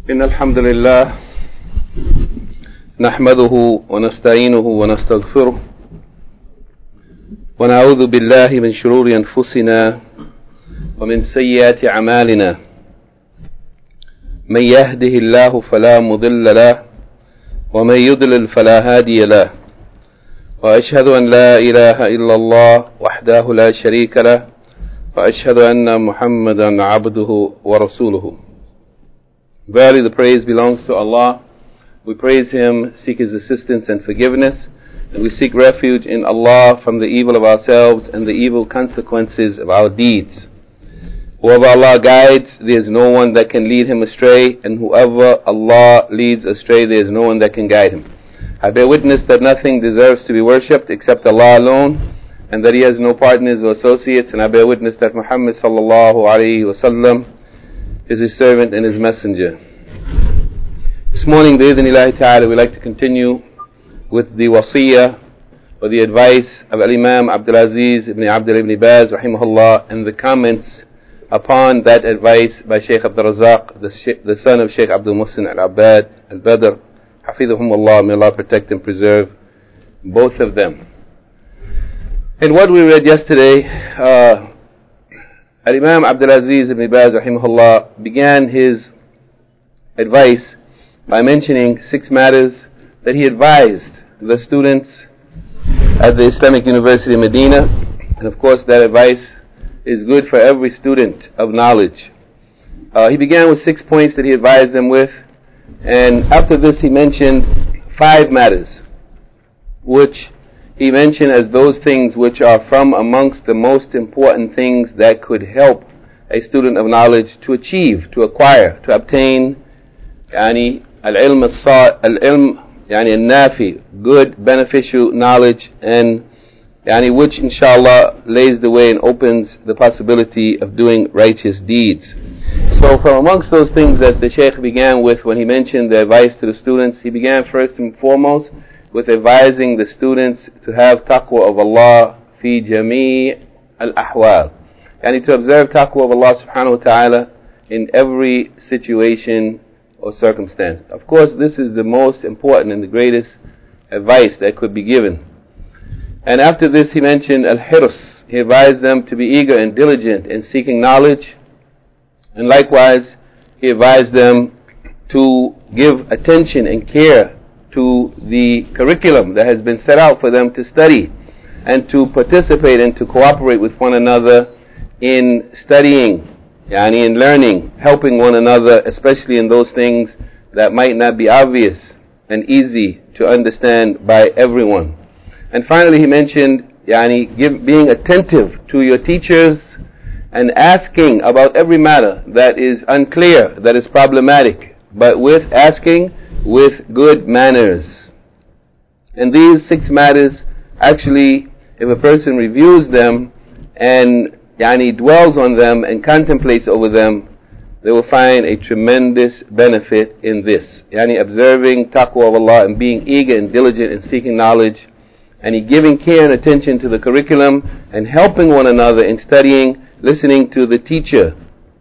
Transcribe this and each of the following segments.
إن الحمد لله نحمده ونستعينه ونستغفره ونعوذ بالله من شرور أنفسنا ومن سيئات أعمالنا من يهده الله فلا مضل له ومن يضلل فلا هادي له وأشهد أن لا إله إلا الله وحده لا شريك له وأشهد أن محمدا عبده ورسوله. Verily the praise belongs to Allah. We praise Him, seek His assistance and forgiveness, and we seek refuge in Allah from the evil of ourselves and the evil consequences of our deeds. Whoever Allah guides, there is no one that can lead him astray, and whoever Allah leads astray, there is no one that can guide him. I bear witness that nothing deserves to be worshipped except Allah alone, and that He has no partners or associates, and I bear witness that Muhammad sallallahu alayhi wa sallam is His servant and His messenger. This morning, bi'idhnillahi ta'ala, we'd like to continue with the wasiyah, or the advice of Al-Imam Abdul Aziz ibn Abdul ibn Baz, rahimahullah, and the comments upon that advice by Shaykh Abdul Razak, the son of Shaykh Abdul Muhsin al-Abbad al-Badr, hafidhahumullah, may Allah protect and preserve both of them. And what we read yesterday, Al-Imam Abdul Aziz ibn Baz rahimahullah began his advice by mentioning 6 matters that he advised the students at the Islamic University of Medina, and of course that advice is good for every student of knowledge. He began with 6 points that he advised them with, and after this he mentioned 5 matters which he mentioned as those things which are from amongst the most important things that could help a student of knowledge to achieve, to acquire, to obtain al-ilm al-nafi, good, beneficial knowledge, and which inshallah lays the way and opens the possibility of doing righteous deeds. So from amongst those things that the Shaykh began with when he mentioned the advice to the students, he began first and foremost with advising the students to have taqwa of Allah fi jami' al-ahwal, to observe taqwa of Allah subhanahu wa ta'ala in every situation or circumstance. Of course, this is the most important and the greatest advice that could be given. And after this he mentioned al-hirs. He advised them to be eager and diligent in seeking knowledge, and likewise he advised them to give attention and care to the curriculum that has been set out for them to study, and to participate and to cooperate with one another in studying, in learning, helping one another, especially in those things that might not be obvious and easy to understand by everyone. And finally he mentioned being attentive to your teachers and asking about every matter that is unclear, that is problematic, but asking with good manners. And these 6 matters, actually, if a person reviews them and dwells on them and contemplates over them, they will find a tremendous benefit in this. Observing taqwa of Allah and being eager and diligent in seeking knowledge, and giving care and attention to the curriculum, and helping one another in studying, listening to the teacher.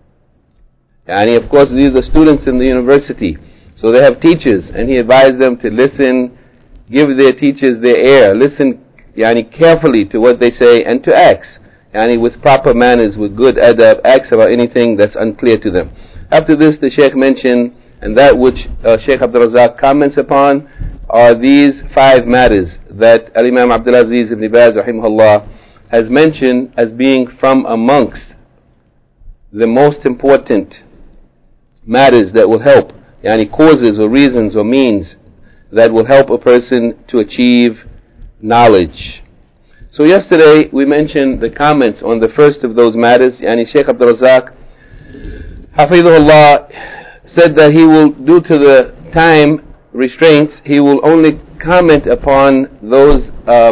Of course, these are students in the university, so they have teachers, and he advised them to listen, give their teachers their ear, listen carefully to what they say, and to ask with proper manners, with good adab, ask about anything that's unclear to them. After this the Shaykh mentioned, and that which Shaykh Abdul Razak comments upon, are these 5 matters that Al-Imam Abdul Aziz ibn Baz rahimahullah has mentioned as being from amongst the most important matters that will help, causes or reasons or means that will help a person to achieve knowledge. So yesterday we mentioned the comments on the first of those matters. Shaykh Abdul Razak hafidhahullah said that he will, due to the time restraints, he will only comment upon those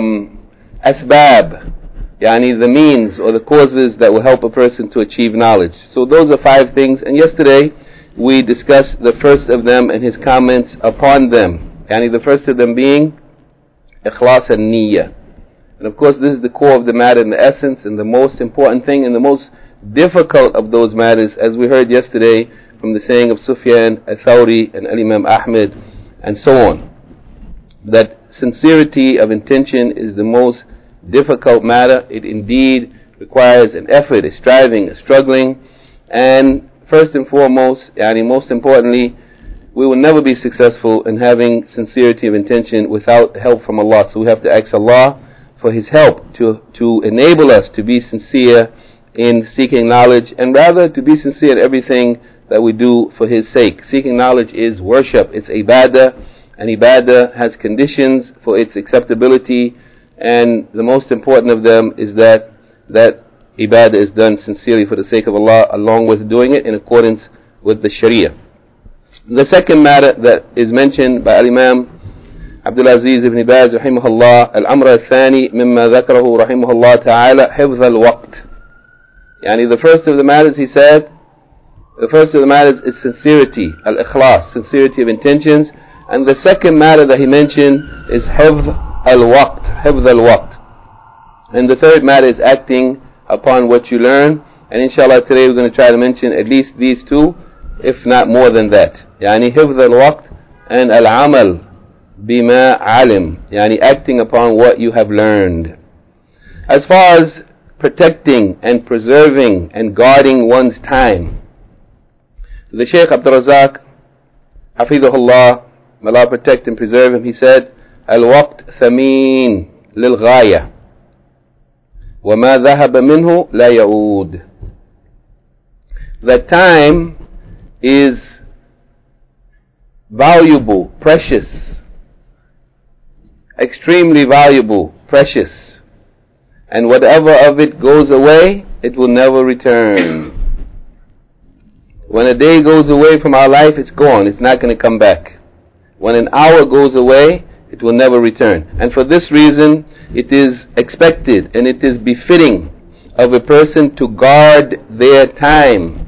asbab, the means or the causes that will help a person to achieve knowledge. So those are 5 things, and yesterday we discussed the first of them and his comments upon them. The first of them being ikhlas and niyyah. And of course this is the core of the matter and the essence and the most important thing and the most difficult of those matters, as we heard yesterday, from the saying of Sufyan al-Thawri and Imam Ahmed and so on, that sincerity of intention is the most difficult matter. It indeed requires an effort, a striving, a struggling, and first and foremost, and most importantly, we will never be successful in having sincerity of intention without help from Allah. So we have to ask Allah for His help to enable us to be sincere in seeking knowledge, and rather to be sincere in everything that we do for His sake. Seeking knowledge is worship, it's ibadah, and ibadah has conditions for its acceptability, and the most important of them is that ibadah is done sincerely for the sake of Allah, along with doing it in accordance with the Sharia. The second matter that is mentioned by Imam Abdul Aziz ibn Baz rahimahullah, الأمر الثاني مما ذكره رحمه الله تعالى حفظ الوقت. Yani the first of the matters he said, is sincerity, al-ikhlas, sincerity of intentions, and the second matter that he mentioned is حفظ الوقت. And the third matter is acting upon what you learn, and inshallah today we're going to try to mention at least these two, if not more than that. Yani حفظ الوقت and al-amal bima alim, yani acting upon what you have learned. As far as protecting and preserving and guarding one's time, the Shaykh Abdul Razak Hafidhullah, may Allah protect and preserve him, he said, al-waqt thameen lil-ghaya wa ma dhahaba minhu la yaud. That time is valuable, precious, extremely valuable, precious, and whatever of it goes away, it will never return. When a day goes away from our life, it's gone, it's not going to come back. When an hour goes away, it will never return. And for this reason, it is expected and it is befitting of a person to guard their time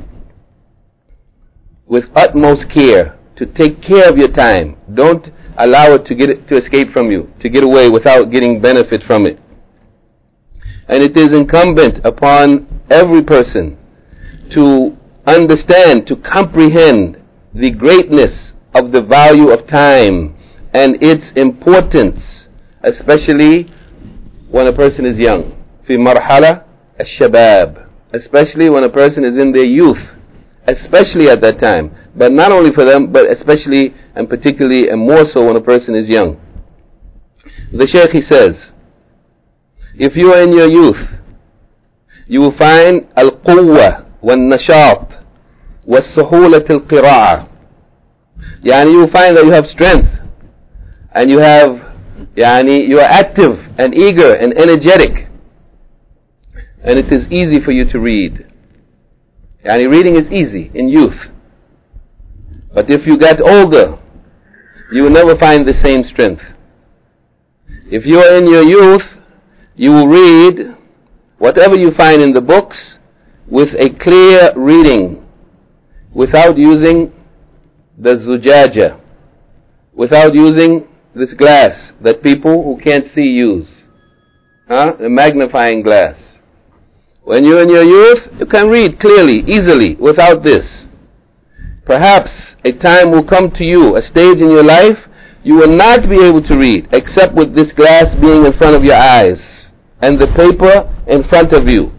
with utmost care, to take care of your time. Don't allow it to escape from you, to get away without getting benefit from it. And it is incumbent upon every person to understand, to comprehend the greatness of the value of time and its importance, especially when a person is young. في مرحلة الشباب, especially when a person is in their youth, especially at that time. But not only for them, but especially and particularly and more so when a person is young. The Shaykh, he says, if you are in your youth, you will find al-quwwa wal-nashat wal-suhulat al-qira'ah. Yani you will find that you have strength and you are active and eager and energetic, and it is easy for you to read. Yani reading is easy in youth. But if you get older, you will never find the same strength. If you are in your youth, you will read whatever you find in the books with a clear reading, without using the zujaja, without using this glass that people who can't see use, a magnifying glass. When you're in your youth, you can read clearly, easily, without this. Perhaps a time will come to you, a stage in your life, you will not be able to read except with this glass being in front of your eyes and the paper in front of you.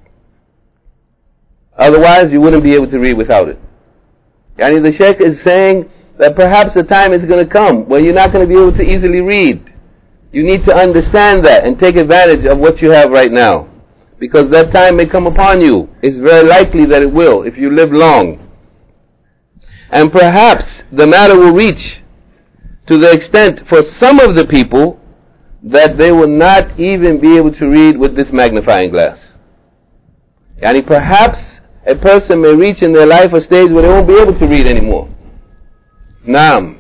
Otherwise, you wouldn't be able to read without it. Yani the Shaykh is saying that perhaps a time is going to come where you're not going to be able to easily read. You need to understand that and take advantage of what you have right now, because that time may come upon you. It's very likely that it will if you live long. And perhaps the matter will reach to the extent for some of the people that they will not even be able to read with this magnifying glass. Yani perhaps a person may reach in their life a stage where they won't be able to read anymore. Naam.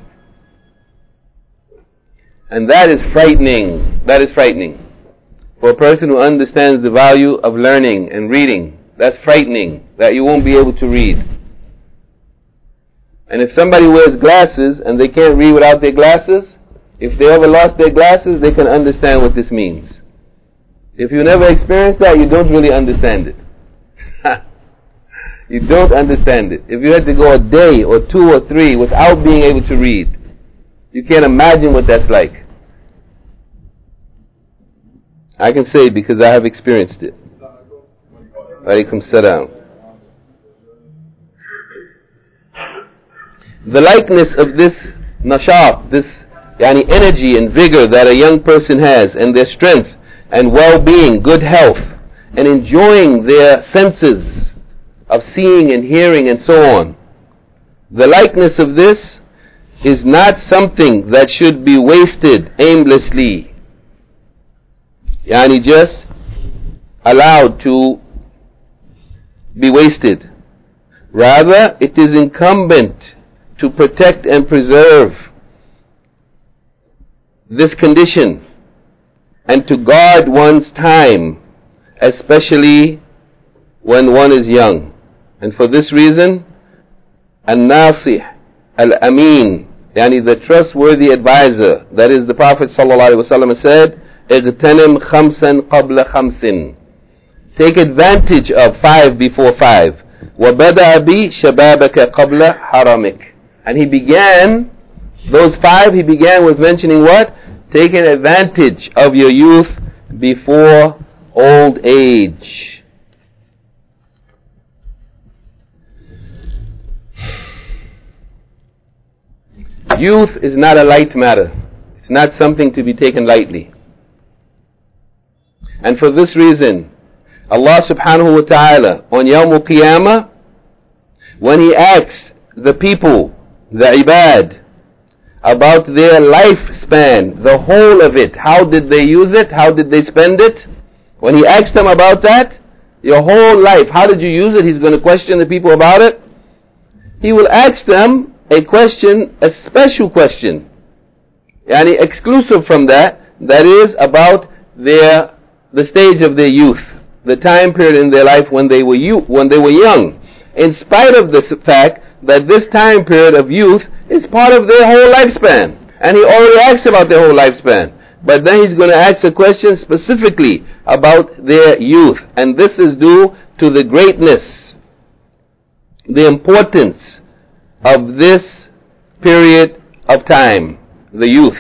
And that is frightening. That is frightening. For a person who understands the value of learning and reading, that's frightening, that you won't be able to read. And if somebody wears glasses and they can't read without their glasses, if they ever lost their glasses, they can understand what this means. If you never experienced that, you don't really understand it. You don't understand it. If you had to go a day or 2 or 3 without being able to read, you can't imagine what that's like. I can say it because I have experienced it. Alaikum salam. The likeness of this nashat, this energy and vigor that a young person has, and their strength and well-being, good health, and enjoying their senses of seeing and hearing and so on. The likeness of this is not something that should be wasted aimlessly, just allowed to be wasted. Rather, it is incumbent to protect and preserve this condition and to guard one's time, especially when one is young. And for this reason, An-Nasih, Al-Amin, the trustworthy advisor, that is the Prophet ﷺ said, اغتنم خمسا قبل خمس. Take advantage of 5 before 5. وَبَدَأَ بِي شَبَابَكَ قَبْلَ حَرَمِكَ. And he began, those 5, he began with mentioning what? Taking advantage of your youth before old age. Youth is not a light matter. It's not something to be taken lightly. And for this reason, Allah subhanahu wa ta'ala on Yawm al-Qiyamah, when He asks the people, the ibad, about their lifespan, the whole of it, how did they use it, how did they spend it? When He asks them about that, your whole life, how did you use it? He's going to question the people about it. He will ask them a question, a special question, exclusive from that is about the stage of their youth, the time period in their life when they were young, in spite of the fact that this time period of youth is part of their whole lifespan. And He already asked about their whole lifespan. But then He's going to ask a question specifically about their youth. And this is due to the greatness, the importance of this period of time, the youth.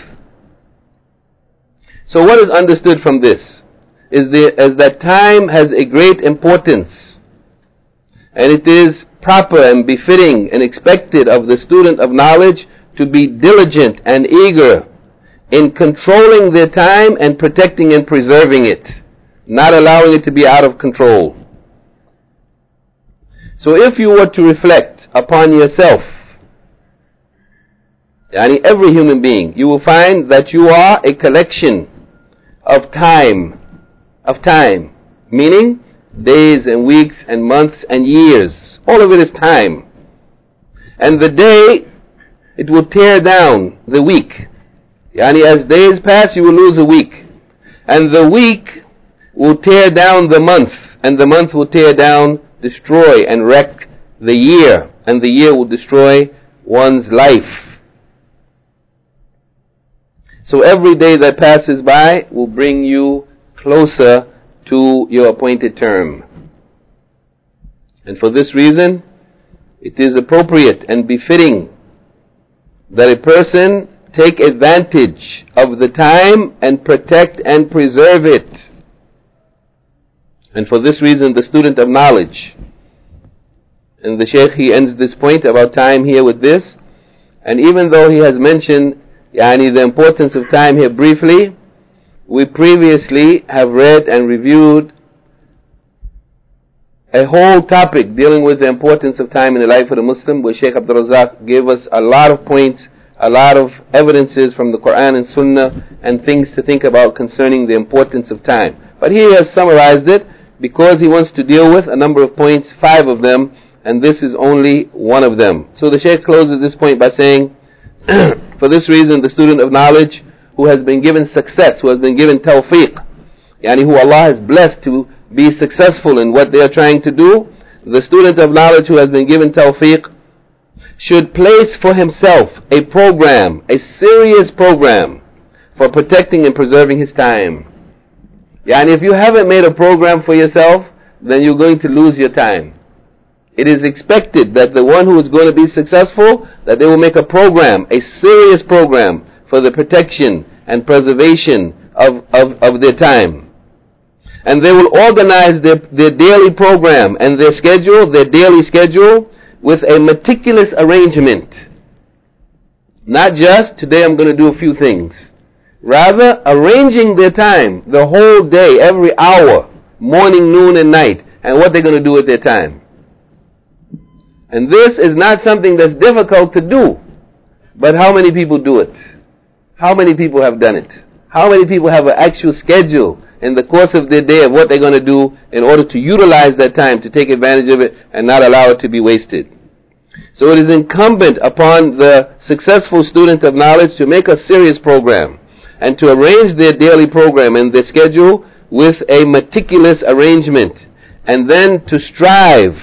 So what is understood from this is that time has a great importance, and it is proper and befitting and expected of the student of knowledge to be diligent and eager in controlling their time and protecting and preserving it, not allowing it to be out of control. So if you were to reflect upon yourself, every human being, you will find that you are a collection of time, meaning days and weeks and months and years. All of it is time. And the day, it will tear down the week. As days pass, you will lose a week. And the week will tear down the month. And the month will tear down, destroy and wreck the year. And the year will destroy one's life. So every day that passes by will bring you closer to your appointed term. And for this reason, it is appropriate and befitting that a person take advantage of the time and protect and preserve it. And for this reason, the student of knowledge, and the Shaykh, he ends this point about time here with this, and even though he has mentioned the importance of time here briefly, we previously have read and reviewed a whole topic dealing with the importance of time in the life of the Muslim, where Shaykh Abdul Razak gave us a lot of points, a lot of evidences from the Quran and Sunnah, and things to think about concerning the importance of time. But here he has summarized it because he wants to deal with a number of points, 5 of them, and this is only one of them. So the Shaykh closes this point by saying, for this reason, the student of knowledge who has been given success, who has been given tawfiq, who Allah has blessed to be successful in what they are trying to do, the student of knowledge who has been given tawfiq should place for himself a program, a serious program for protecting and preserving his time. If you haven't made a program for yourself, then you're going to lose your time. it is expected that the one who is going to be successful, that they will make a program, a serious program for the protection and preservation of their time. And they will organize their daily program and their daily schedule, with a meticulous arrangement. Not just, today I'm going to do a few things. Rather, arranging their time, the whole day, every hour, morning, noon, and night, and what they're going to do with their time. And this is not something that's difficult to do. But how many people do it? How many people have done it? How many people have an actual schedule in the course of their day of what they're going to do in order to utilize that time, to take advantage of it and not allow it to be wasted? So it is incumbent upon the successful student of knowledge to make a serious program and to arrange their daily program and their schedule with a meticulous arrangement, and then to strive.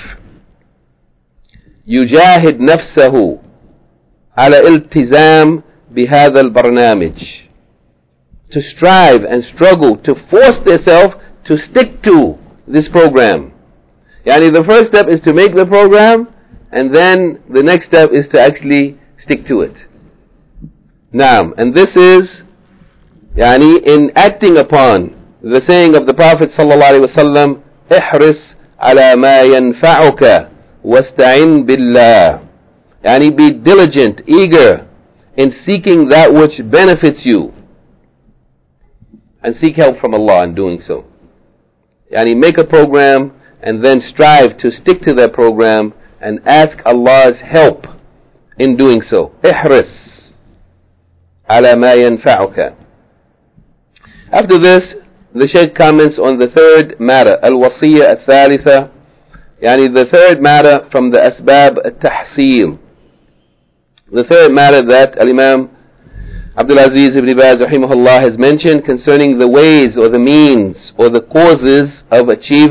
يجاهد نفسه على التزام بهذا البرنامج. To strive and struggle, to force themselves to stick to this program. Yani the first step is to make the program, and then the next step is to actually stick to it. Naam, and this is in acting upon the saying of the Prophet ﷺ, احرص على ما ينفعك واستعن بالله. Be diligent, eager in seeking that which benefits you, and seek help from Allah in doing so. Make a program and then strive to stick to that program and ask Allah's help in doing so. احرص على ما ينفعك. After this, the Shaykh comments on the third matter, al-wasiyya al-thalitha, the third matter from the asbab al-tahsil. The third matter that Al-Imam Abdul Aziz ibn Baz rahimahullah has mentioned concerning the ways or the means or the causes of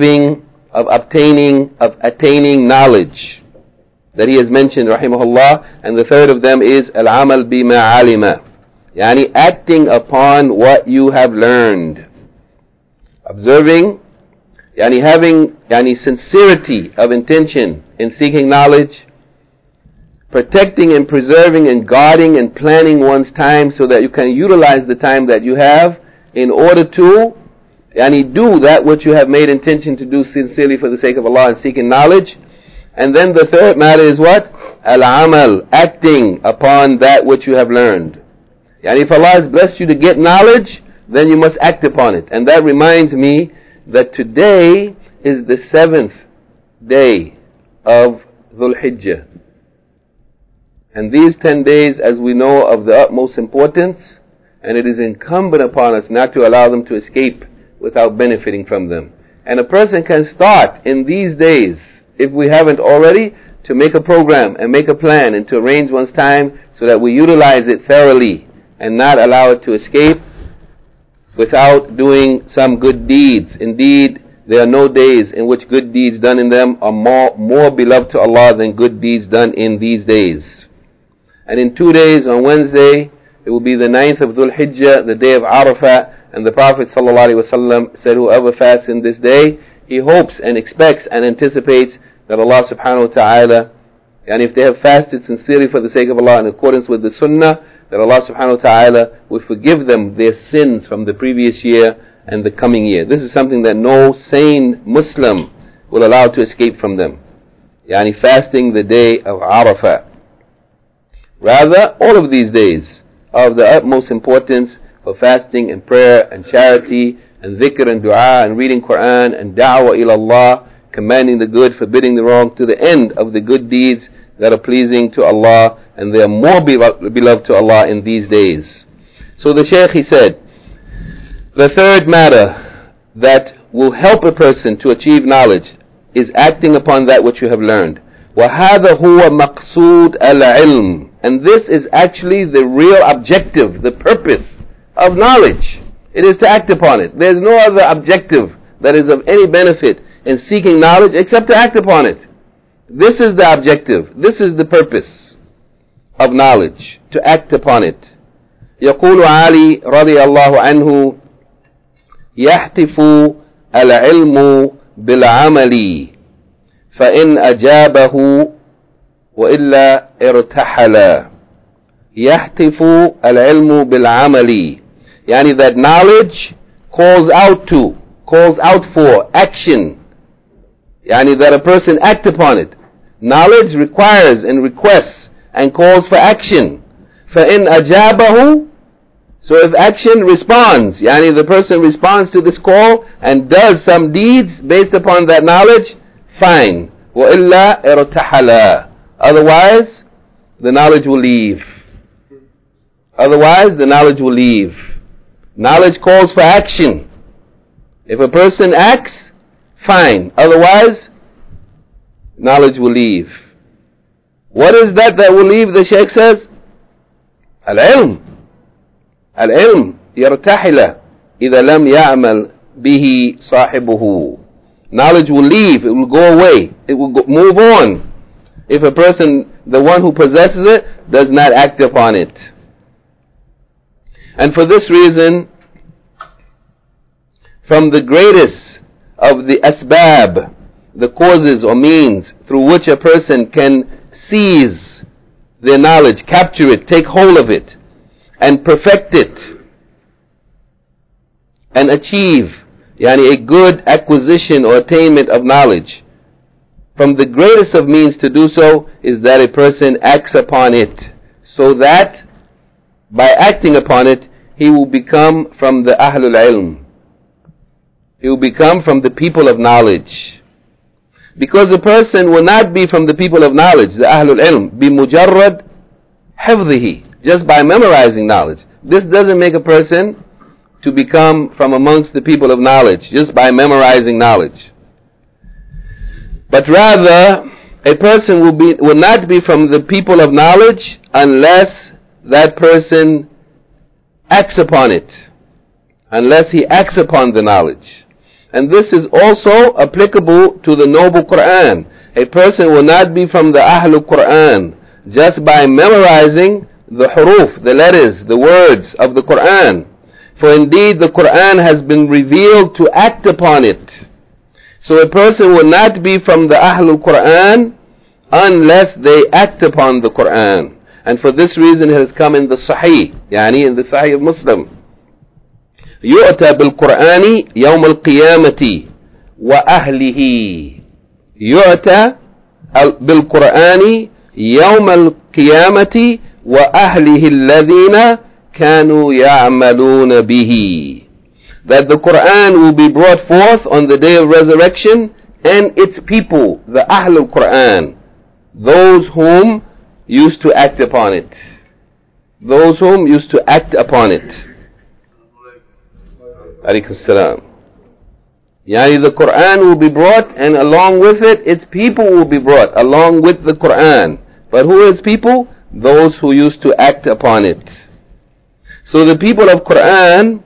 attaining knowledge, that he has mentioned rahimahullah, and the third of them is al-amal bima alima, acting upon what you have learned, observing, having sincerity of intention in seeking knowledge, protecting and preserving and guarding and planning one's time so that you can utilize the time that you have in order to do that which you have made intention to do sincerely for the sake of Allah and seeking knowledge. And then the third matter is what? Al-amal, acting upon that which you have learned. If Allah has blessed you to get knowledge, then you must act upon it. And that reminds me that today is the 7th day of Dhul Hijjah. And these 10 days, as we know, of the utmost importance, and it is incumbent upon us not to allow them to escape without benefiting from them. And a person can start in these days, if we haven't already, to make a program and make a plan and to arrange one's time so that we utilize it thoroughly and not allow it to escape without doing some good deeds. Indeed, there are no days in which good deeds done in them are more beloved to Allah than good deeds done in these days. And in 2 days, on Wednesday, it will be the 9th of Dhul Hijjah, the day of Arafah, and the Prophet ﷺ said, whoever fasts in this day, he hopes and expects and anticipates that Allah subhanahu wa ta'ala, and if they have fasted sincerely for the sake of Allah in accordance with the sunnah, that Allah subhanahu wa ta'ala will forgive them their sins from the previous year and the coming year. This is something that no sane Muslim will allow to escape from them. Fasting the day of Arafah. Rather, all of these days are of the utmost importance for fasting and prayer and charity and dhikr and dua and reading Quran and da'wah ila Allah, commanding the good, forbidding the wrong, to the end of the good deeds that are pleasing to Allah, and they are more beloved to Allah in these days. So the Shaykh, he said, the third matter that will help a person to achieve knowledge is acting upon that which you have learned. وَهَذَا هُوَ مَقْصُودَ الْعِلْمِ. And this is actually the real objective, the purpose of knowledge. It is to act upon it. There is no other objective that is of any benefit in seeking knowledge except to act upon it. This is the objective. This is the purpose of knowledge, to act upon it. يقول علي رضي الله عنه يهتف العلم بالعمل فإن أجابه وإلا ارتحل يهتف العلم بالعمل. يعني that knowledge calls out for action. Yani that a person act upon it. Knowledge requires and requests and calls for action. فَإِنْ أَجَابَهُ, so if action responds, yani the person responds to this call and does some deeds based upon that knowledge, fine. وَإِلَّا ارْتَحَلَا, otherwise the knowledge will leave. Otherwise the knowledge will leave. Knowledge calls for action. If a person acts, fine. Otherwise, knowledge will leave. What is that will leave, the Shaykh says? Al-ilm. Al-ilm yartahila idha lam ya'mal bihi sahibuhu. Knowledge will leave, it will go away, it will move on if a person, the one who possesses it, does not act upon it. And for this reason, from the greatest of the asbab, the causes or means through which a person can seize their knowledge, capture it, take hold of it, and perfect it, and achieve a good acquisition or attainment of knowledge. From the greatest of means to do so is that a person acts upon it, so that by acting upon it, he will become from the Ahlul Ilm. He will become from the people of knowledge. Because a person will not be from the people of knowledge, the Ahlul Ilm, بِمُجَرَّدْ حِفْظِهِ, just by memorizing knowledge. This doesn't make a person to become from amongst the people of knowledge, just by memorizing knowledge. But rather, a person will not be from the people of knowledge unless that person acts upon it, unless he acts upon the knowledge. And this is also applicable to the noble Quran. A person will not be from the Ahlul Quran just by memorizing the huruf, the letters, the words of the Quran. For indeed the Quran has been revealed to act upon it. So a person will not be from the Ahlul Quran unless they act upon the Quran. And for this reason it has come in the Sahih, in the Sahih of Muslim. يؤتى بالقرآن يوم القيامة وأهله. يؤتى بالقرآن يوم القيامة وأهله الذين كانوا يعملون به. That the Quran will be brought forth on the day of resurrection and its people, the Ahlul Quran, those whom used to act upon it. Those whom used to act upon it. Alaykum salam. The Quran will be brought, and along with it, its people will be brought along with the Quran. But who is people? Those who used to act upon it. So the people of Quran,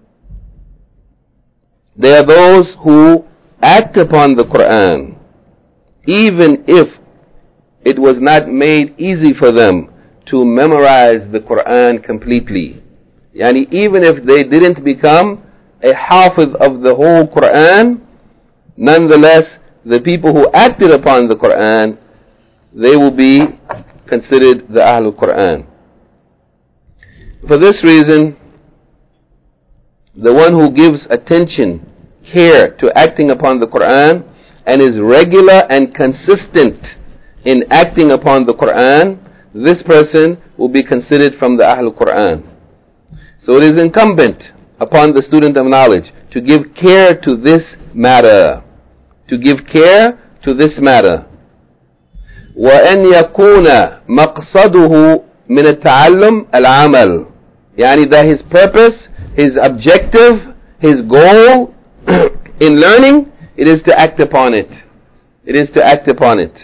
they are those who act upon the Quran, even if it was not made easy for them to memorize the Quran completely. Even if they didn't become a hafiz of the whole Quran, nonetheless, the people who acted upon the Quran, they will be considered the Ahlul Quran. For this reason, the one who gives attention, care to acting upon the Quran, and is regular and consistent in acting upon the Quran, this person will be considered from the Ahlul Quran. So it is incumbent upon the student of knowledge to give care to this matter. To give care to this matter. وَأَنْ يَكُونَ مَقْصَدُهُ مِنَ التَّعَلُّمِ الْعَمَلِ. That his purpose, his objective, his goal in learning, it is to act upon it. It is to act upon it.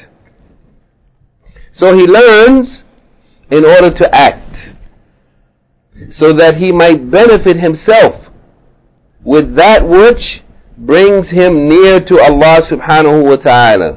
So he learns in order to act, so that he might benefit himself with that which brings him near to Allah subhanahu wa ta'ala,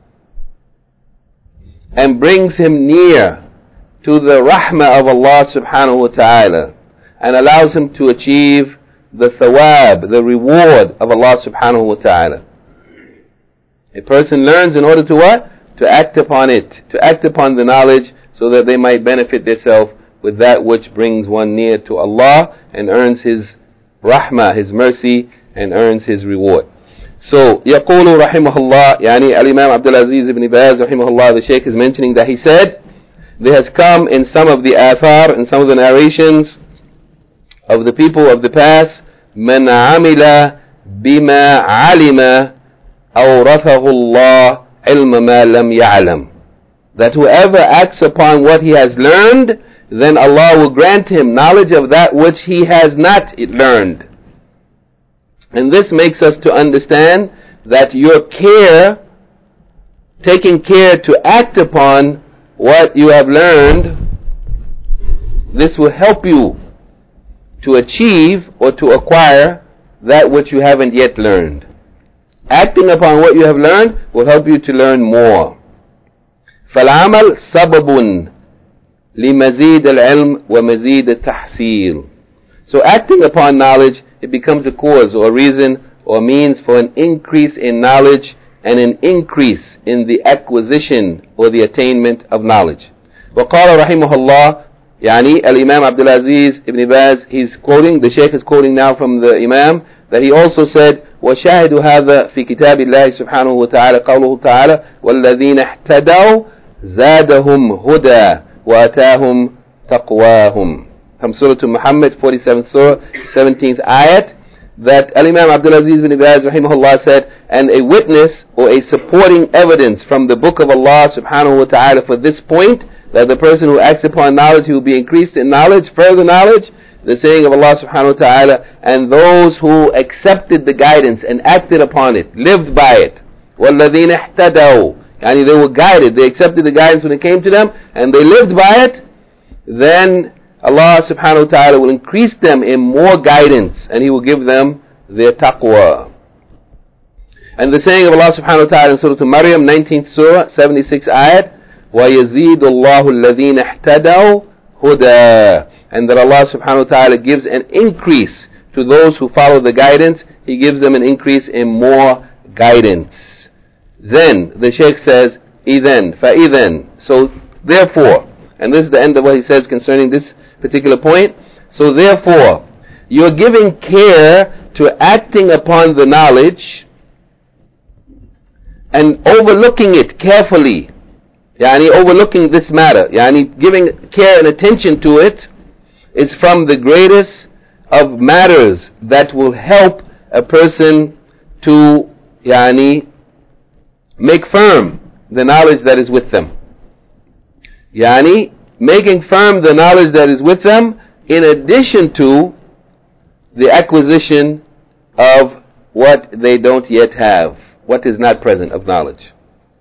and brings him near to the rahmah of Allah subhanahu wa ta'ala, and allows him to achieve the thawab, the reward of Allah subhanahu wa ta'ala. A person learns in order to what? To act upon it, to act upon the knowledge so that they might benefit themselves with that which brings one near to Allah and earns His rahmah, His mercy, and earns His reward. So, يقول رحمه الله, يعني Al-Imam Abdul Aziz ibn Baz رحمه الله, the Shaykh is mentioning that he said, there has come in some of the athar, in some of the narrations of the people of the past, من عمل بما علم أورثه الله علم ما لم يعلم. That whoever acts upon what he has learned, then Allah will grant him knowledge of that which he has not learned. And this makes us to understand that your care, taking care to act upon what you have learned, this will help you to achieve or to acquire that which you haven't yet learned. Acting upon what you have learned will help you to learn more. فالعمل سبب لمزيد العلم ومزيد التحصيل. So acting upon knowledge, it becomes a cause or a reason or means for an increase in knowledge and an increase in the acquisition or the attainment of knowledge. وقال رحمه الله, يعني Al-Imam Abdul Aziz ibn Baz, he's quoting, the Shaykh is quoting now from the Imam, that he also said, وشاهد هذا في كتاب الله سبحانه وتعالى قوله تعالى والذين اهتدوا زادهم هدى وأتاهم تقواهم. From Surah Muhammad, 47th Surah, 17th Ayat, that Al-Imam Abdul Aziz ibn Baz rahimahullah said, and a witness or a supporting evidence from the book of Allah subhanahu wa ta'ala for this point, that the person who acts upon knowledge, he will be increased in knowledge, further knowledge, the saying of Allah subhanahu wa ta'ala, and those who accepted the guidance and acted upon it, lived by it, وَالَّذِينَ اهْتَدَوْا, yani they were guided, they accepted the guidance when it came to them, and they lived by it, then Allah subhanahu wa ta'ala will increase them in more guidance, and He will give them their taqwa. And the saying of Allah subhanahu wa ta'ala in Surah Maryam, 19th Surah, 76 ayat, وَيَزِيدُ اللَّهُ الَّذِينَ اهْتَدَوْا هُدَى. And that Allah subhanahu wa ta'ala gives an increase to those who follow the guidance. He gives them an increase in more guidance. Then, the Shaykh says, إِذَن فَإِذَن. So, therefore, and this is the end of what he says concerning this particular point. So therefore, you're giving care to acting upon the knowledge and overlooking it carefully. Yani overlooking this matter, yani giving care and attention to it is from the greatest of matters that will help a person to yani make firm the knowledge that is with them. Yani making firm the knowledge that is with them in addition to the acquisition of what they don't yet have, what is not present of knowledge.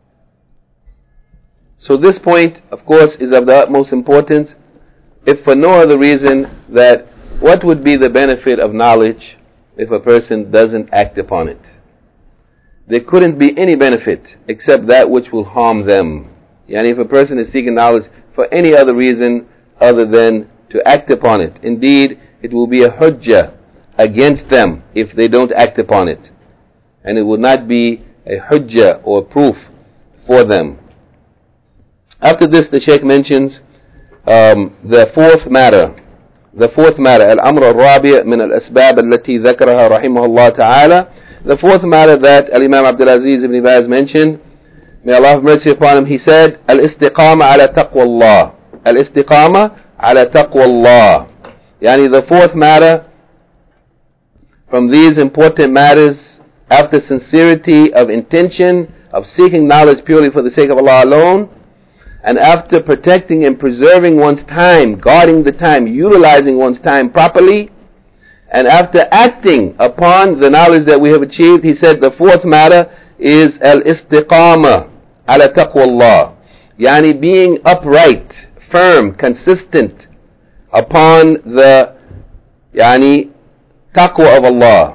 So this point, of course, is of the utmost importance, if for no other reason that what would be the benefit of knowledge if a person doesn't act upon it? There couldn't be any benefit except that which will harm them. Yani if a person is seeking knowledge for any other reason other than to act upon it, indeed, it will be a hujjah against them if they don't act upon it. And it will not be a hujjah or proof for them. After this, the Shaykh mentions the fourth matter. The fourth matter, Al-Amr al-Rabi' min al-Asbab allati dhakaraha rahimahullah ta'ala. The fourth matter that Al-Imam Abdul Aziz ibn Baz mentioned, may Allah have mercy upon him, he said, Al-Istiqama ala taqwa Allah. Al-Istiqama ala taqwa Allah. Yani the fourth matter from these important matters, after sincerity of intention, of seeking knowledge purely for the sake of Allah alone, and after protecting and preserving one's time, guarding the time, utilizing one's time properly, and after acting upon the knowledge that we have achieved, he said the fourth matter is al-istiqama ala taqwa Allah. Yani being upright, firm, consistent upon the yani taqwa of Allah.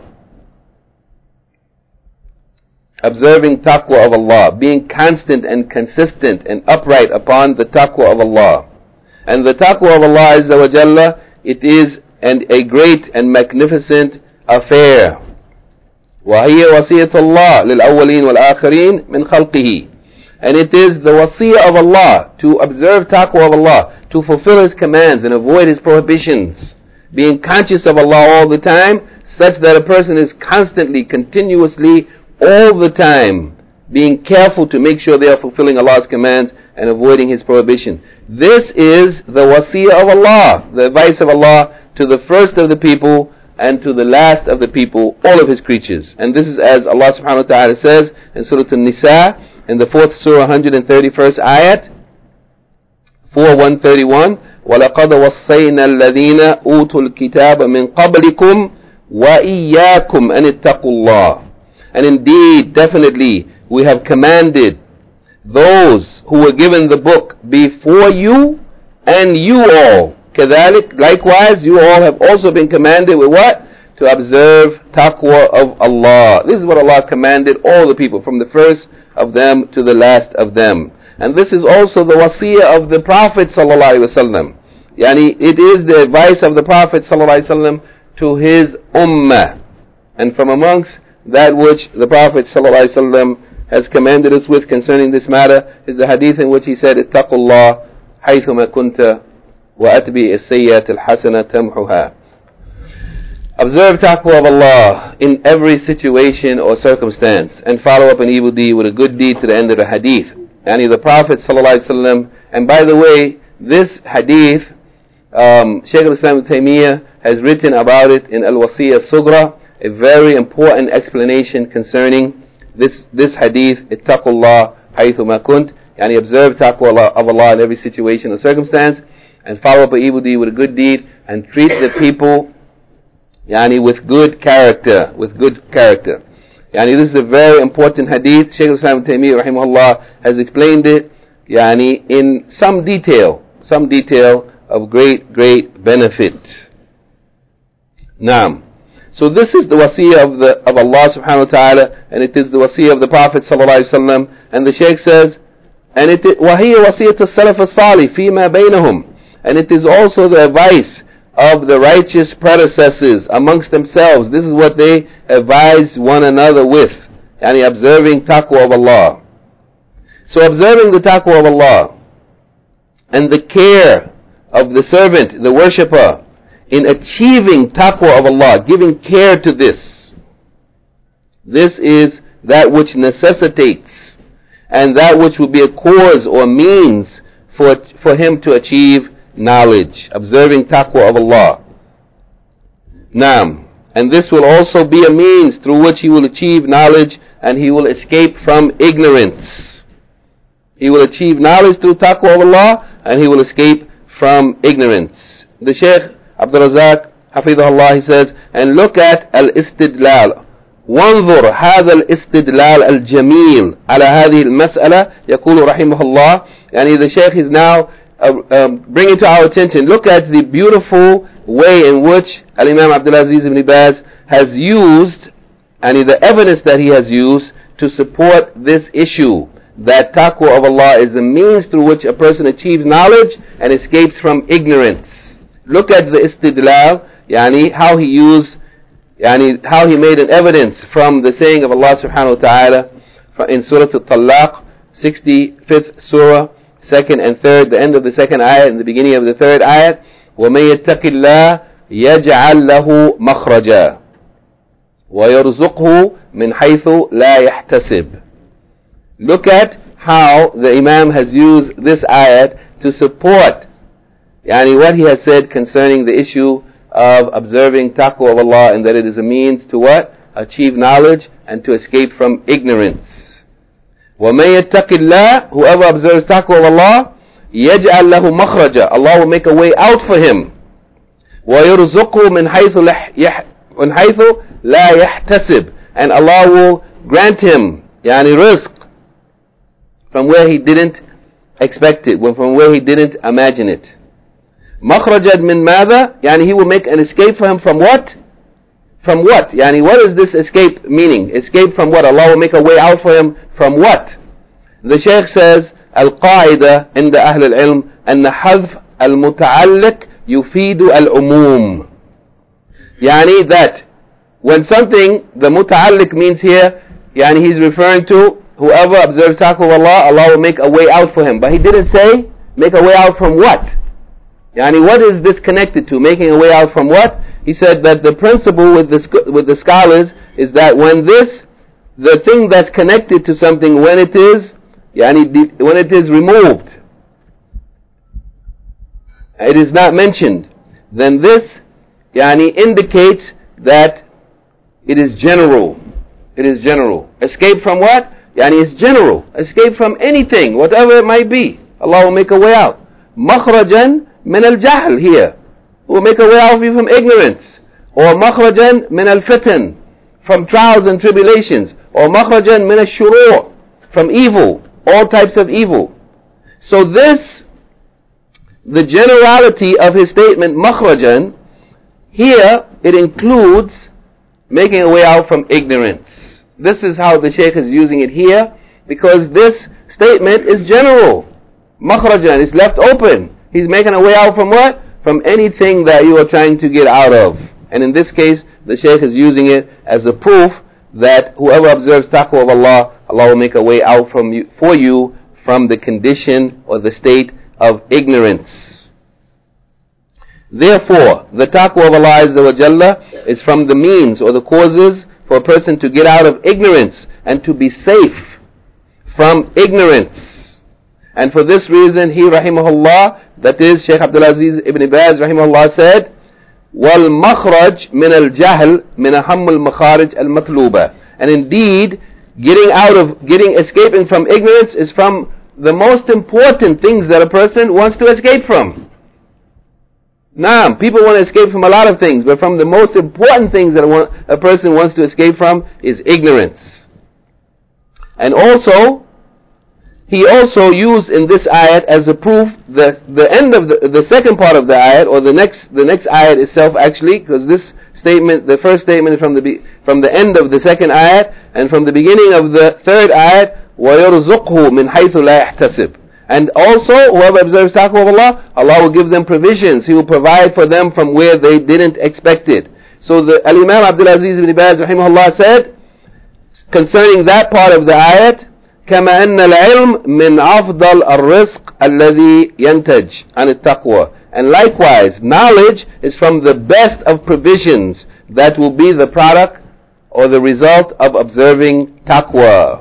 Observing taqwa of Allah, being constant and consistent and upright upon the taqwa of Allah. And the taqwa of Allah Azza wa Jalla, it is a great and magnificent affair. وهي وصية الله للأولين والآخرين من خلقه. And it is the wasiyah of Allah to observe taqwa of Allah, to fulfill His commands and avoid His prohibitions, being conscious of Allah all the time, such that a person is constantly, continuously, all the time, being careful to make sure they are fulfilling Allah's commands and avoiding His prohibition. This is the wasiyah of Allah, the advice of Allah to the first of the people and to the last of the people, all of His creatures. And this is as Allah subhanahu wa ta'ala says in Surah An-Nisa, in the 4th Surah, 131st ayat, 4:131, وَلَقَدْ وَصَّيْنَا الَّذِينَ أُوتُوا الْكِتَابَ مِنْ قَبْلِكُمْ وَإِيَّاكُمْ أَنِ اتَّقُوا اللَّهِ. And indeed, definitely, we have commanded those who were given the book before you and you all. كذلك, likewise, you all have also been commanded with what? To observe taqwa of Allah. This is what Allah commanded all the people, from the first of them to the last of them. And this is also the wasiyah of the Prophet sallallahu alaihi wasallam. Yani, it is the advice of the Prophet sallallahu alaihi wasallam to his ummah. And from amongst that which the Prophet sallallahu alaihi wasallam has commanded us with concerning this matter is the hadith in which he said, ittaqullah haythuma kunta wa atbi as-sayyi'at al-hasana tamhuha. Observe taqwa of Allah in every situation or circumstance, and follow up an evil deed with a good deed to the end of the hadith. And the Prophet ﷺ, and by the way, this hadith, Shaykh al-Islam ibn Taymiyyah has written about it in Al-Wasiyah Sugra, a very important explanation concerning this hadith, ittaqullah haythuma kunt, yani observe taqwa of Allah in every situation or circumstance, and follow up an evil deed with a good deed, and treat the people yani with good character, Yani this is a very important hadith. Shaykh al-Islam ibn Taymiyyah rahimahullah has explained it yani in some detail of great benefit. Naam. So this is the wasiyah of Allah subhanahu wa ta'ala, and it is the wasiyah of the Prophet sallallahu alaihi wasallam. And the Shaykh says, and it وَهِيَ وَصِيَّةُ السَّلَفِ الصَّالِحِ فِيمَا بَيْنَهُمْ. And it is also the advice of the righteous predecessors amongst themselves. This is what they advise one another with, yani observing taqwa of Allah. So observing the taqwa of Allah and the care of the servant, the worshipper, in achieving taqwa of Allah, giving care to this. This is that which necessitates and that which will be a cause or means for him to achieve knowledge, observing taqwa of Allah. Naam. And this will also be a means through which he will achieve knowledge and he will escape from ignorance. He will achieve knowledge through taqwa of Allah and he will escape from ignorance. The Shaykh Abdul Razak Hafidhullah, he says, and look at al-istidlal. وانظر هذا الاستدلال الجميل على هذه المسألة. يقول رحمه الله, يعني the Shaykh is now bringing to our attention, look at the beautiful way in which Al-Imam Abdul Aziz ibn Baz has used, and the evidence that he has used to support this issue, that taqwa of Allah is the means through which a person achieves knowledge and escapes from ignorance. Look at the istidlal, yani how he used, yani how he made an evidence from the saying of Allah subhanahu wa ta'ala in Surah Al-Talaq, 65th Surah, 2nd and 3rd, the end of the 2nd ayat and the beginning of the 3rd ayat. وَمَن يَتَّقِ اللَّهَ يَجْعَلْ لَهُ مَخْرَجًا وَيَرْزُقْهُ مِنْ حَيْثُ لَا يَحْتَسِبُ. Look at how the Imam has used this ayat to support yani what he has said concerning the issue of observing taqwa of Allah, and that it is a means to what? Achieve knowledge and to escape from ignorance. وَمَن يَتَّقِ اللَّهَ, whoever observes taqwa of Allah, يَجْعَلْ لَهُ مَخْرَجًا, Allah will make a way out for him. وَيَرْزُقْهُ مِنْ حَيْثُ لَا يَحْتَسِبُ, and Allah will grant him yani rizq from where he didn't expect it, from where he didn't imagine it. مَخْرَجًا مِنْ مَاذا, yani he will make an escape for him from what? From what? Yani what is this escape meaning? Escape from what? Allah will make a way out for him from what? The Shaykh says, القاعدة عند أهل العلم أن حذف المتعلق يفيد العموم. يعني that when something, the muta'alliq means here, yani he's referring to whoever observes taqwa of Allah, Allah will make a way out for him. But he didn't say, make a way out from what? Yani what is this connected to? Making a way out from what? He said that the principle with the scholars is that when the thing that's connected to something, when it is removed, it is not mentioned, then this indicates that it is general. It is general. Escape from what? It's general. Escape from anything, whatever it might be. Allah will make a way out. Makhrajan min al-jahl here. Will make a way out for you from ignorance. Or makhrajan min al-fitan, from trials and tribulations. Or makhrajan min al-shuru', from evil, all types of evil. So this, the generality of his statement, makhrajan, here it includes making a way out from ignorance. This is how the Shaykh is using it here, because this statement is general. Makhrajan is left open. He's making a way out from what? From anything that you are trying to get out of. And in this case, the Shaykh is using it as a proof that whoever observes taqwa of Allah, Allah will make a way out for you from the condition or the state of ignorance. Therefore, the taqwa of Allah Azza wa Jalla is from the means or the causes for a person to get out of ignorance and to be safe from ignorance. And for this reason, he rahimahullah, that is Shaykh Abdul Aziz ibn Baz rahimahullah said, وَالْمَخْرَجْ مِنَ الْجَهْلِ مِنَ أَهَمُّ الْمَخَارِجِ الْمَطْلُوبَةِ. And indeed, escaping from ignorance is from the most important things that a person wants to escape from. People want to escape from a lot of things, but from the most important things that a person wants to escape from is ignorance. And also, he also used in this ayat as a proof that the end of the second part of the ayat, or the next ayat itself actually, because this statement, the first statement is from the end of the second ayat, and from the beginning of the third ayat, وَيَرْزُقْهُ مِنْ حَيْثُ لَا يَحْتَسِبُ. And also, whoever observes taqwa of Allah, Allah will give them provisions. He will provide for them from where they didn't expect it. So the Al-Imam Abdul Aziz ibn Baz rahimahullah said, concerning that part of the ayat, كما أن العلم من أفضل الرزق الذي ينتج عن التقوى. And likewise, knowledge is from the best of provisions that will be the product or the result of observing taqwa.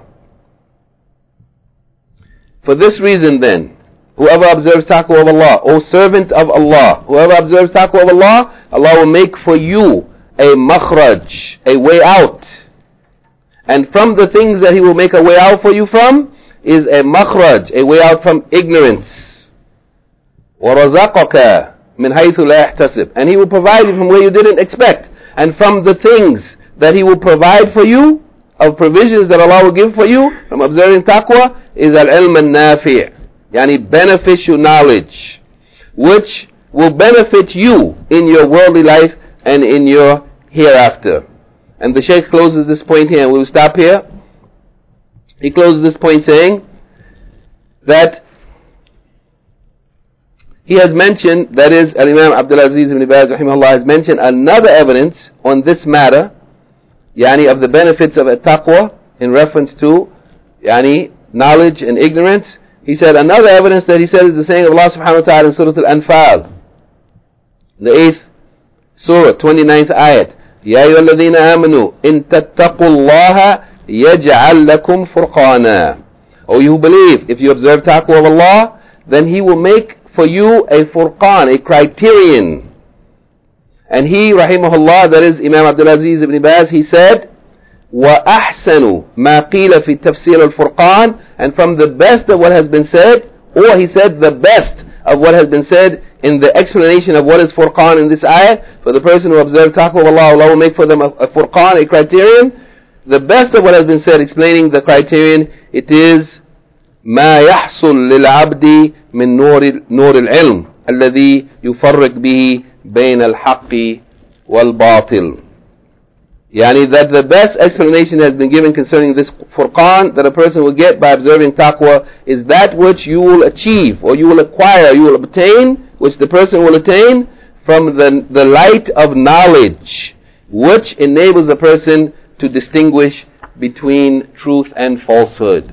For this reason then, whoever observes taqwa of Allah, O servant of Allah, whoever observes taqwa of Allah, Allah will make for you a makhraj, a way out. And from the things that He will make a way out for you from is a makhraj, a way out from ignorance. وَرَزَقَكَ مِنْ حَيْثُ لَا يَحْتَسِبُ. And He will provide you from where you didn't expect. And from the things that He will provide for you, of provisions that Allah will give for you from observing taqwa, is al-ilm al-nafi', beneficial knowledge, which will benefit you in your worldly life and in your hereafter. And the Shaykh closes this point here, and we will stop here. He closes this point saying that he has mentioned, that is, Al-Imam Abdul Aziz ibn Baz rahimahullah has mentioned another evidence on this matter, of the benefits of taqwa in reference to knowledge and ignorance. He said another evidence that he said is the saying of Allah subhanahu wa ta'ala in Surah Al-Anfal, the 8th Surah, 29th ayat. يا أيها الذين آمنوا إن تتقوا الله يجعل لكم فرقانا. O you who believe, if you observe taqwa of Allah, then He will make for you a furqan, a criterion. And he, rahimahullah, that is Imam Abdul Aziz ibn Baz, he said, وَأَحْسَنُ مَا قِيلَ فِي تَفْسِيرِ الْفُرْقَانِ. And from the best of what has been said, or he said the best of what has been said in the explanation of what is furqan in this ayah, for the person who observes taqwa of Allah, Allah will make for them a furqan, a criterion. The best of what has been said explaining the criterion, it is ما يحصل للعبد من نور العلم الذي يفرق به بين الحق والباطل. That the best explanation has been given concerning this furqan that a person will get by observing taqwa is that which you will achieve, or you will acquire, you will obtain, which the person will attain from the light of knowledge, which enables a person to distinguish between truth and falsehood.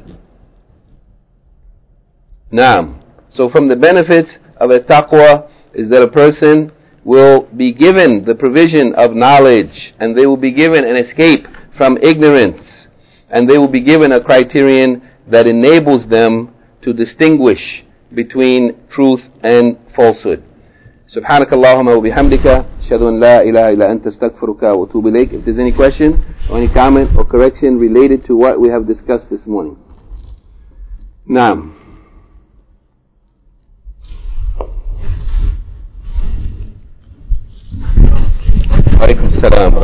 Naam. So from the benefits of a taqwa is that a person will be given the provision of knowledge, and they will be given an escape from ignorance, and they will be given a criterion that enables them to distinguish between truth and falsehood. سبحانك اللهم وبحمدك أشهد أن لا إله إلا أنت استغفرك وأتوب إليك. If there's any question or any comment or correction related to what we have discussed this morning. Naam. Alaikum salam.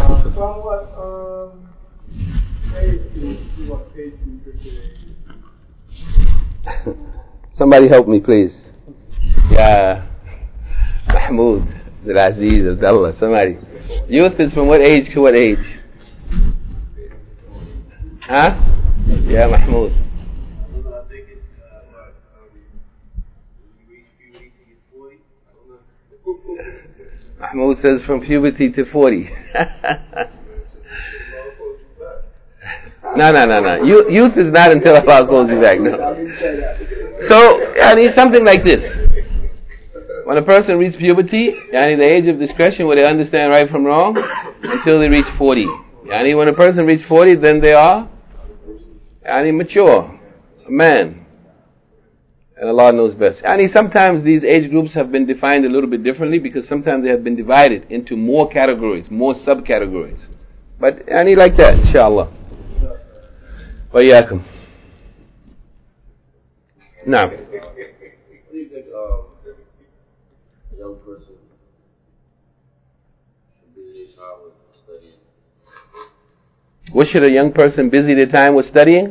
Somebody help me, please. Yeah. Mahmoud, Abdul Aziz, Abdullah, somebody. Youth is from what age to what age? Huh? Yeah, Mahmoud. Mahmoud says from puberty to 40. No. Youth is not until Allah calls you back. No. So, I need something like this. When a person reaches puberty, the age of discretion where they understand right from wrong, until they reach 40. When a person reaches 40, then they are mature, a man. And Allah knows best. Sometimes these age groups have been defined a little bit differently, because sometimes they have been divided into more categories, more subcategories. But like that, inshallah. Wa iyaakum. Now. What do you think a young person should busy their time with studying? What should a young person busy their time with studying?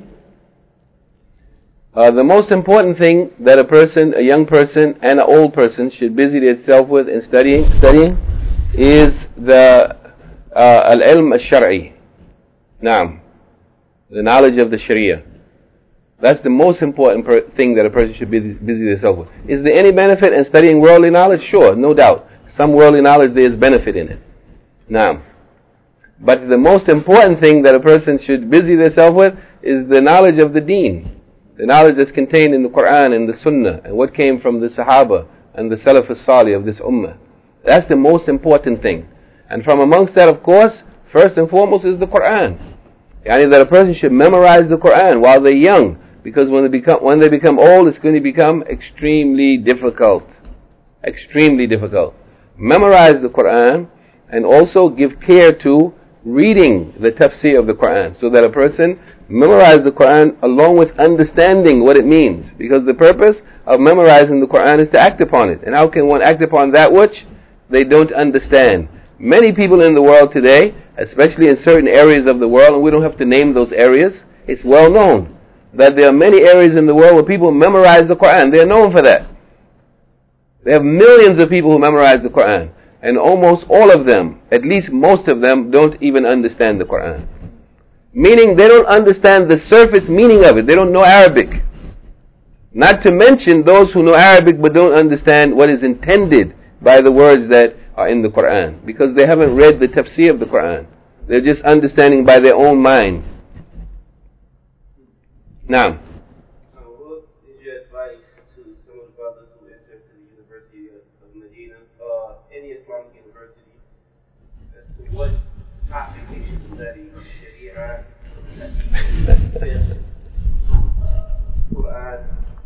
The most important thing that a young person and an old person should busy themselves with in studying is the al-ilm al-shar'i. Naam. The knowledge of the Sharia. That's the most important thing that a person should busy themselves with. Is there any benefit in studying worldly knowledge? Sure, no doubt. Some worldly knowledge, there is benefit in it. Naam. But the most important thing that a person should busy themselves with is the knowledge of the deen. The knowledge that's contained in the Quran and the Sunnah, and what came from the Sahaba and the Salaf al-Salih of this ummah. That's the most important thing. And from amongst that, of course, first and foremost is the Quran. That a person should memorize the Quran while they're young, because when they become old, it's going to become extremely difficult. Extremely difficult. Memorize the Quran, and also give care to reading the tafsir of the Quran, so that a person memorize the Quran along with understanding what it means. Because the purpose of memorizing the Quran is to act upon it. And how can one act upon that which they don't understand? Many people in the world today, especially in certain areas of the world, and we don't have to name those areas, it's well known that there are many areas in the world where people memorize the Quran. They are known for that. They have millions of people who memorize the Quran. And almost all of them, at least most of them, don't even understand the Quran. Meaning they don't understand the surface meaning of it. They don't know Arabic. Not to mention those who know Arabic but don't understand what is intended by the words that are in the Quran. Because they haven't read the tafsir of the Quran. They're just understanding by their own mind. Now. What is your advice to some of the brothers who enter to the University of Medina, any Islamic university, as to what topic they should study? Sharia, Quran?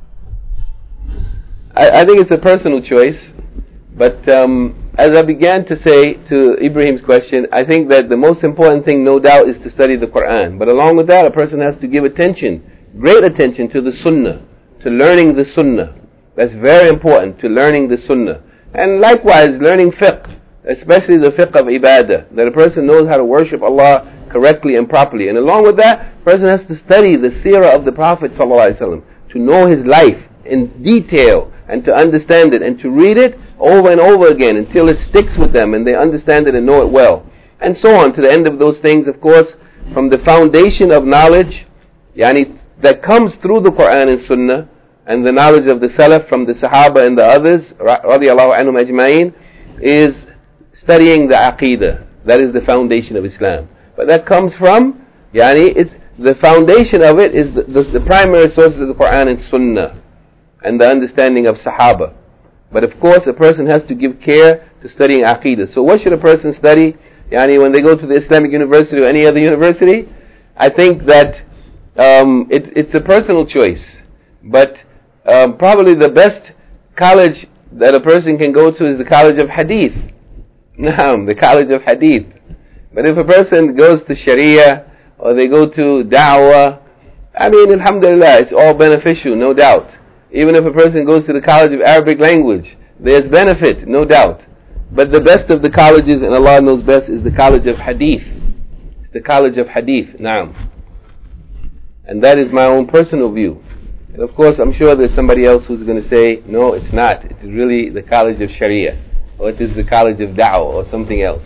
I think it's a personal choice, but as I began to say to Ibrahim's question, I think that the most important thing, no doubt, is to study the Quran. But along with that, a person has to give attention, great attention to the Sunnah, to learning the Sunnah. That's very important, to learning the Sunnah. And likewise, learning fiqh, especially the fiqh of ibadah, that a person knows how to worship Allah correctly and properly. And along with that, a person has to study the seerah of the Prophet ﷺ, to know his life in detail, and to understand it, and to read it over and over again until it sticks with them and they understand it and know it well. And so on, to the end of those things, of course, from the foundation of knowledge, that comes through the Quran and Sunnah, and the knowledge of the Salaf from the Sahaba and the others, radiyallahu anhum ajma'in, is studying the Aqeedah, That is the foundation of Islam. But that comes from, it's the foundation of it is the primary sources of the Quran and Sunnah and the understanding of Sahaba. But of course, a person has to give care to studying Aqidah. So what should a person study? When they go to the Islamic University or any other university, I think that it's a personal choice. But probably the best college that a person can go to is the College of Hadith. Naam, the College of Hadith. But if a person goes to Sharia or they go to Da'wah, alhamdulillah, it's all beneficial, no doubt. Even if a person goes to the College of Arabic Language, there's benefit, no doubt. But the best of the colleges, and Allah knows best, is the College of Hadith. It's the College of Hadith, naam. And that is my own personal view. And of course, I'm sure there's somebody else who's going to say, no, it's not. It is really the College of Sharia, or it is the College of Da'wah, or something else.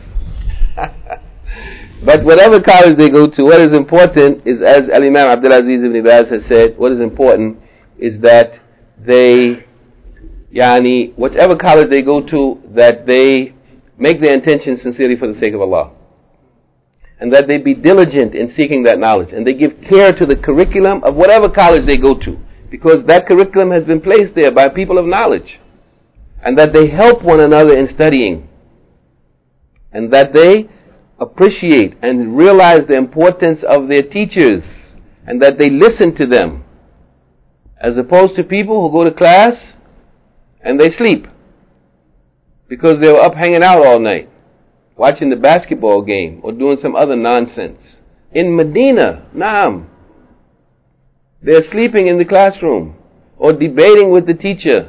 But whatever college they go to, what is important is, as Al-Imam Abdulaziz ibn Baz has said, what is important is that they, whatever college they go to, that they make their intention sincerely for the sake of Allah. And that they be diligent in seeking that knowledge. And they give care to the curriculum of whatever college they go to. Because that curriculum has been placed there by people of knowledge. And that they help one another in studying. And that they appreciate and realize the importance of their teachers. And that they listen to them. As opposed to people who go to class and they sleep. Because they were up hanging out all night, watching the basketball game or doing some other nonsense. In Medina, naam, they're sleeping in the classroom or debating with the teacher.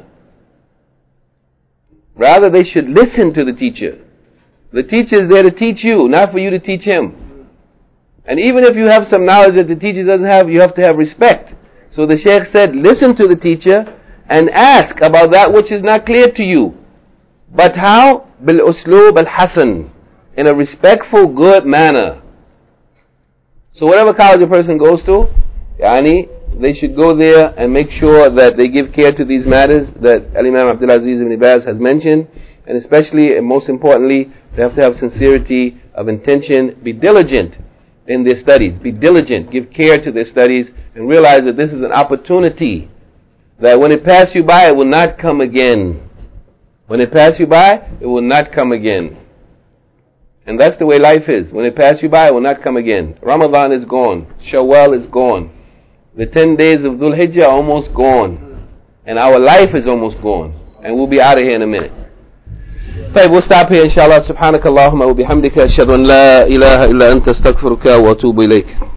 Rather, they should listen to the teacher. The teacher is there to teach you, not for you to teach him. And even if you have some knowledge that the teacher doesn't have, you have to have respect. So the Shaykh said, listen to the teacher and ask about that which is not clear to you. But how? Bil-usloob al-hasan. In a respectful, good manner. So whatever college a person goes to, they should go there and make sure that they give care to these matters that Al-Imam Abdulaziz ibn Baz has mentioned. And especially, and most importantly, they have to have sincerity of intention. Be diligent in their studies. Be diligent. Give care to their studies. And realize that this is an opportunity. That when it passes you by, it will not come again. When it passes you by, it will not come again. And that's the way life is. When it passes you by, it will not come again. Ramadan is gone. Shawwal is gone. The 10 days of Dhul Hijjah are almost gone. And our life is almost gone. And we'll be out of here in a minute. طيب, we'll stop here inshallah. سبحانك اللهم وبحمدك أشهد أن لا إله إلا أنت استغفرك وأتوب إليك.